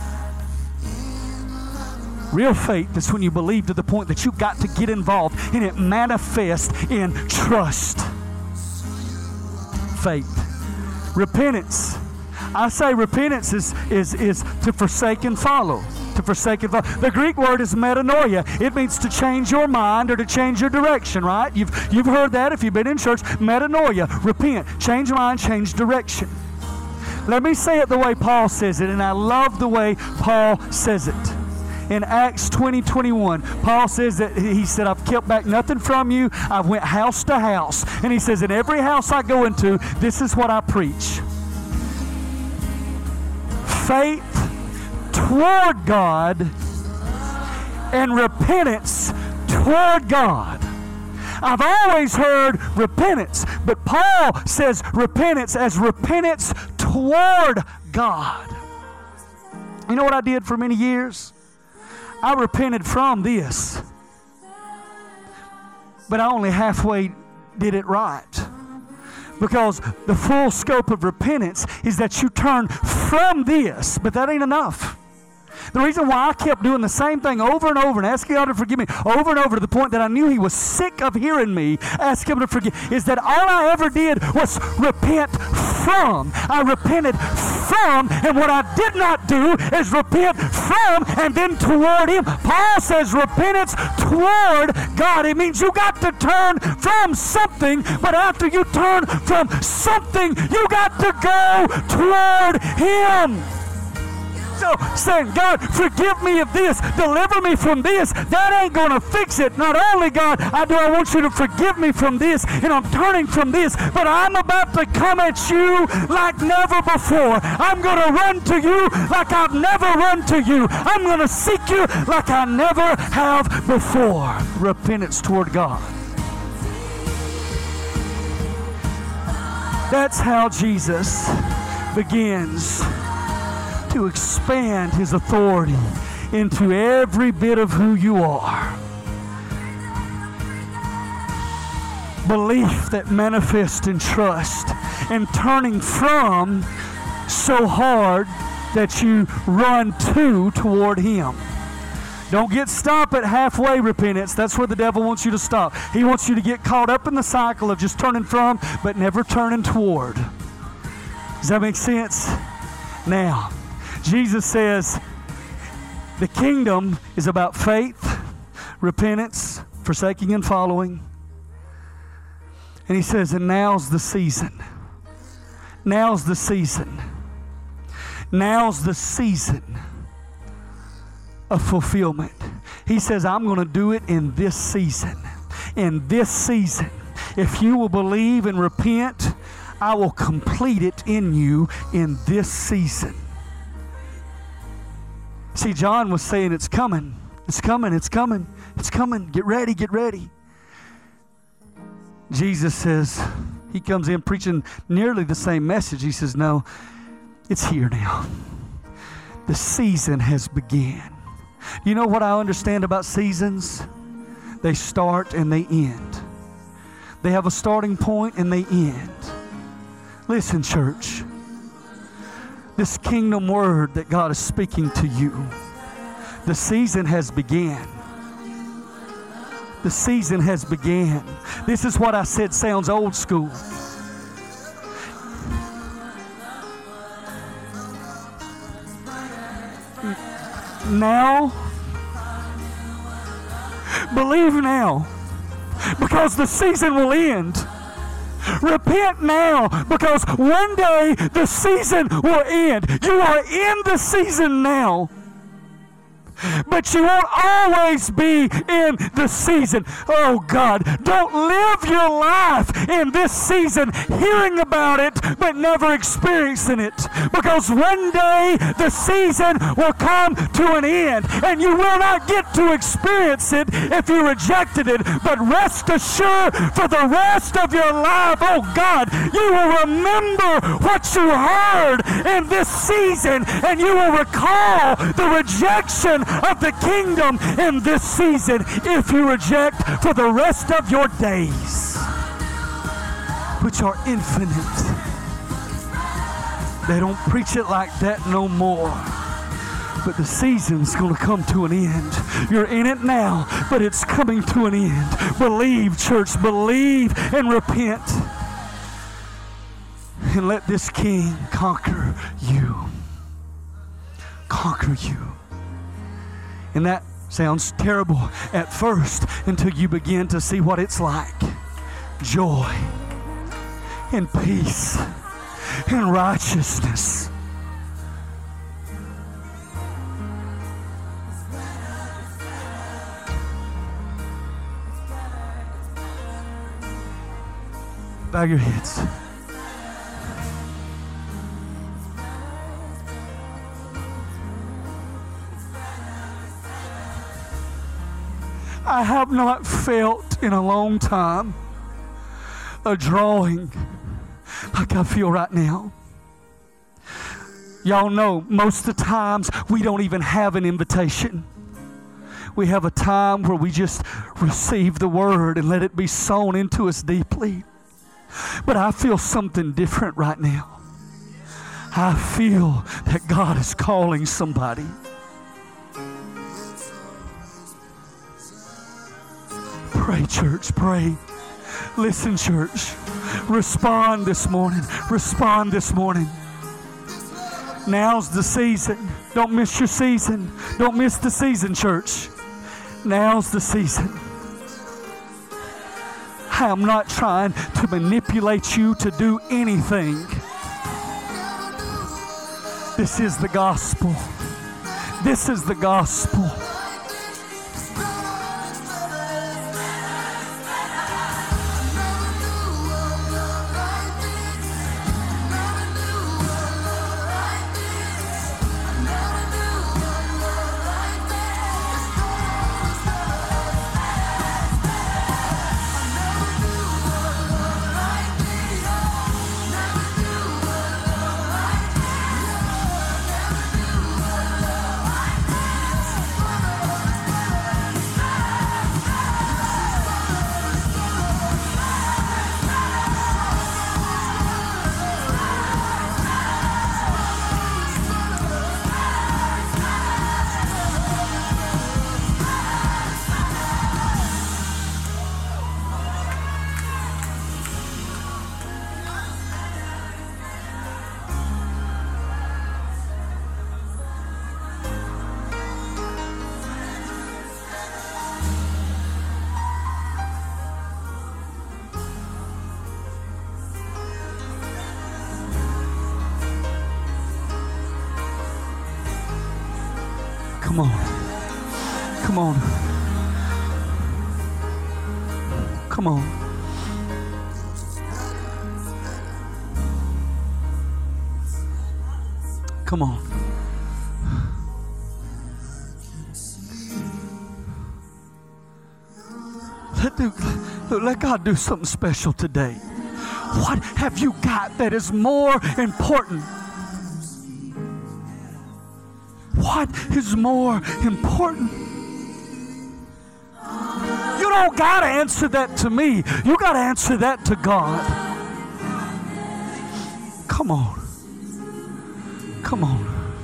Real faith is when you believe to the point that you got to get involved and it manifests in trust. Faith. Repentance. I say repentance is to forsake and follow. To forsake and follow. The Greek word is metanoia. It means to change your mind or to change your direction, right? You've heard that if you've been in church. Metanoia. Repent. Change mind, change direction. Let me say it the way Paul says it, and I love the way Paul says it. In Acts 20:21, Paul says that he said, I've kept back nothing from you. I went house to house. And he says, in every house I go into, this is what I preach. Faith toward God and repentance toward God. I've always heard repentance, but Paul says repentance as repentance toward God. You know what I did for many years? I repented from this, but I only halfway did it right. Because the full scope of repentance is that you turn from this, but that ain't enough. The reason why I kept doing the same thing over and over and asking God to forgive me over and over to the point that I knew He was sick of hearing me ask Him to forgive is that all I ever did was repent from. I repented from, and what I did not do is repent from and then toward Him. Paul says repentance toward God. It means you got to turn from something, but after you turn from something, you got to go toward Him. So saying, God, forgive me of this, deliver me from this, that ain't going to fix it. Not only, God, I want you to forgive me from this, and I'm turning from this, but I'm about to come at you like never before. I'm going to run to you like I've never run to you. I'm going to seek you like I never have before. Repentance toward God. That's how Jesus begins to expand His authority into every bit of who you are. Belief that manifests in trust, and turning from so hard that you run toward Him. Don't get stopped at halfway repentance. That's where the devil wants you to stop. He wants you to get caught up in the cycle of just turning from but never turning toward. Does that make sense? Now, Jesus says the kingdom is about faith, repentance, forsaking and following. And He says, and now's the season. Now's the season. Now's the season of fulfillment. He says, I'm going to do it in this season. In this season. If you will believe and repent, I will complete it in you in this season. See, John was saying, it's coming. It's coming. It's coming. It's coming. Get ready. Get ready. Jesus says, He comes in preaching nearly the same message. He says, no, it's here now. The season has begun. You know what I understand about seasons? They start and they end. They have a starting point and they end. Listen, church. This kingdom word that God is speaking to you, the season has begun. The season has begun. This is what I said sounds old school. Now, believe now, because the season will end. Repent now, because one day the season will end. You are in the season now, but you won't always be in the season. Oh God, don't live your life in this season hearing about it but never experiencing it, because one day the season will come to an end and you will not get to experience it if you rejected it. But rest assured, for the rest of your life, oh God, you will remember what you heard in this season, and you will recall the rejection of the kingdom in this season if you reject for the rest of your days, which are infinite. They don't preach it like that no more. But the season's going to come to an end. You're in it now, but it's coming to an end. Believe, church, believe and repent. And let this King conquer you. Conquer you. And that sounds terrible at first until you begin to see what it's like. Joy and peace and righteousness. Bow your heads. I have not felt in a long time a drawing like I feel right now. Y'all know most of the times we don't even have an invitation. We have a time where we just receive the word and let it be sown into us deeply. But I feel something different right now. I feel that God is calling somebody. Pray, church, pray. Listen, church. Respond this morning. Respond this morning. Now's the season. Don't miss your season. Don't miss the season, church. Now's the season. I am not trying to manipulate you to do anything. This is the gospel. This is the gospel. Come on. Come on. Come on. Come on. Let God do something special today. What have you got that is more important? What is more important? You don't got to answer that to me. You got to answer that to God. Come on. Come on.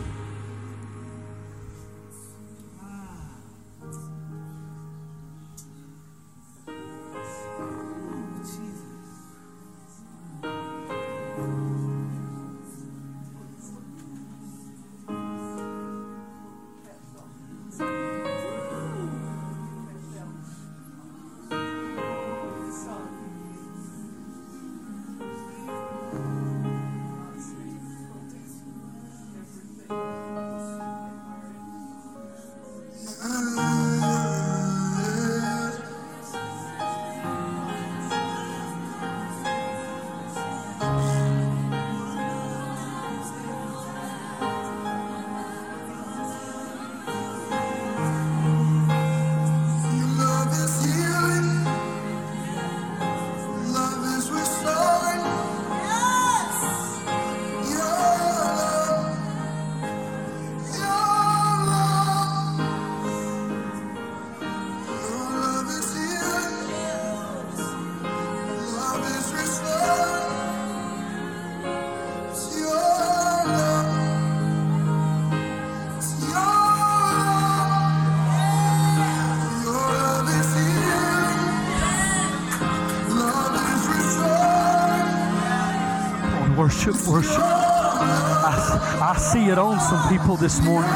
Worship. I see it on some people this morning.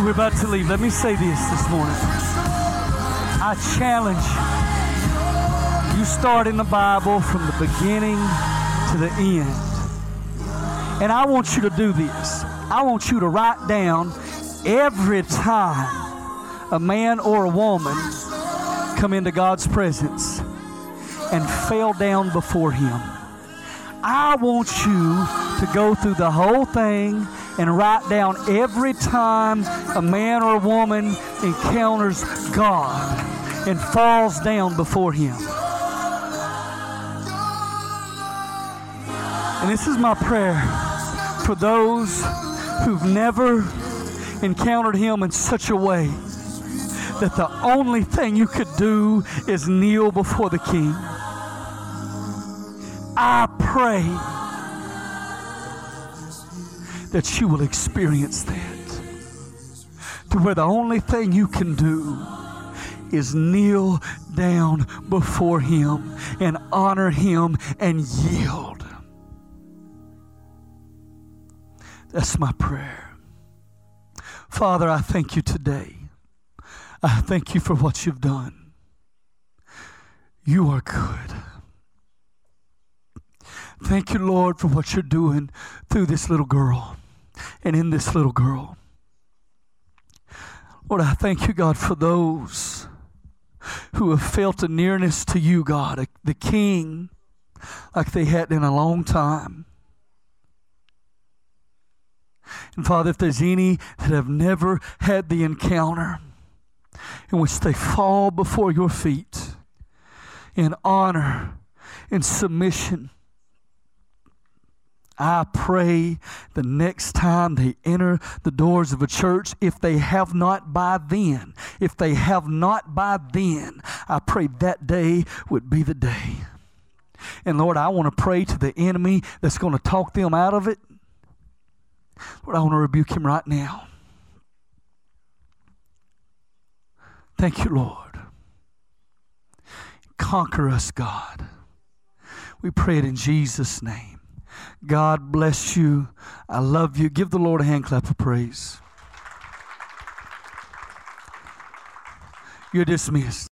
we're about to leave, let me say this morning. I challenge you, start in the Bible from the beginning to the end. And I want you to do this. I want you to write down every time a man or a woman come into God's presence and fell down before Him. I want you to go through the whole thing and write down every time a man or a woman encounters God and falls down before Him. And this is my prayer for those who've never encountered Him in such a way that the only thing you could do is kneel before the King. I pray that you will experience that, to where the only thing you can do is kneel down before Him and honor Him and yield. That's my prayer. Father, I thank you today. I thank you for what you've done. You are good. Thank you, Lord, for what you're doing through this little girl and in this little girl. Lord, I thank you, God, for those who have felt a nearness to you, God, the King, like they hadn't in a long time. And Father, if there's any that have never had the encounter in which they fall before your feet in honor, in submission, I pray the next time they enter the doors of a church, if they have not by then, I pray that day would be the day. And Lord, I want to pray to the enemy that's going to talk them out of it. Lord, I want to rebuke him right now. Thank you, Lord. Conquer us, God. We pray it in Jesus' name. God bless you. I love you. Give the Lord a hand clap of praise. You're dismissed.